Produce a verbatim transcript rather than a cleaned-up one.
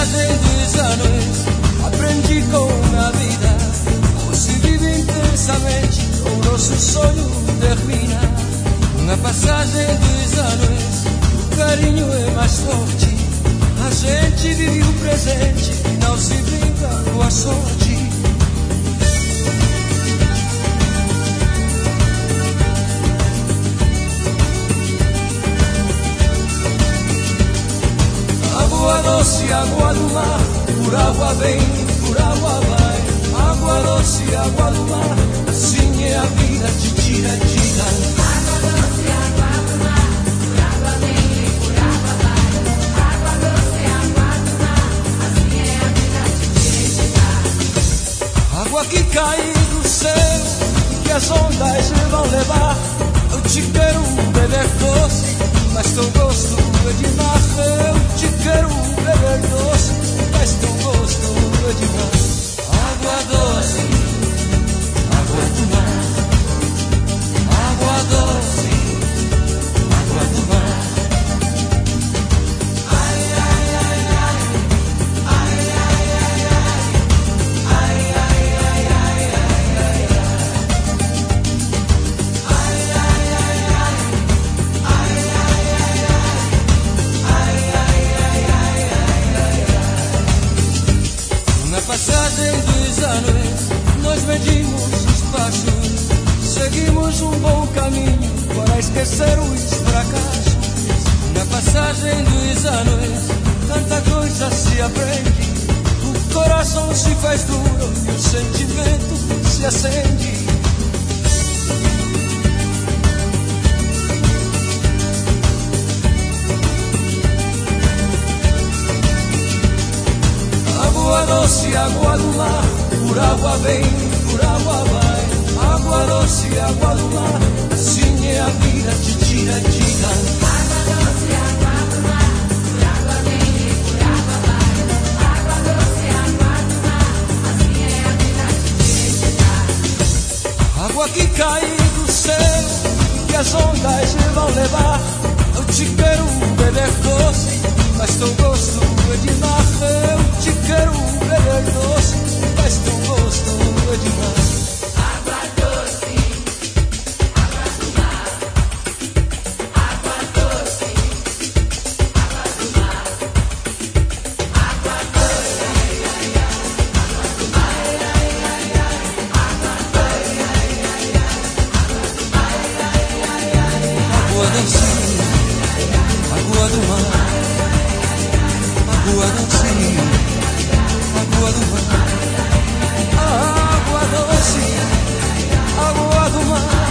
passagem dos anos aprendi com a vida, ou se vive intensamente ou o nosso sonho termina. Na passagem dos anos o carinho é mais forte, a gente vive o presente e não se brinca com a sorte. Água doce, água do mar, por água vem, por água vai. Água doce, água do mar, assim é a vida, te tira, tira. Água doce, água do mar, por água vem, por água vai. Água doce, água do mar, assim é a vida, te tira, tira. Água que cai do céu e que as ondas vão levar. Eu te quero beber doce, mas teu gosto é de mar. Eu te quero beber doce, mas teu gosto é de mar. Água doce, água do mar. Água doce, água do mar. Ai, ai, ai, ai. Ai, ai, ai, ai. Ai, ai, ai, ai, ai, ai, ai. Ai, ai, ai, ai. Ai, ai, ai, ai. Ai, ai, ai, ai, ai, ai, ai. Na passagem dos anos nós medimos os passos, seguimos um bom caminho para esquecer os fracassos. Na passagem dos anos tanta coisa se aprende, o coração se faz duro e o sentimento se acende. Água doce, água do mar, por água vem, por água vai. Água doce, água do mar, assim é a vida, te tira, tira. Água doce, água do mar, por água vem, por água vai. Água doce, água do mar, assim é a vida, te tira, tira. Água que cai do céu e que as ondas vão levar. Eu te quero beber doce, mas teu gosto é de mar. Eu te quero beber doce, mas teu gosto é de mar. Água doce, água do mar. Água doce, água do mar. Água doce, ai, ai, ai. Água do mar, ai, ai, ai, ai. Água doce, ai, ai, ai. Água do mar, ai, ai, ai, ai. Água doce, água do mar. Água doce, água do mar. Água doce, água do mar.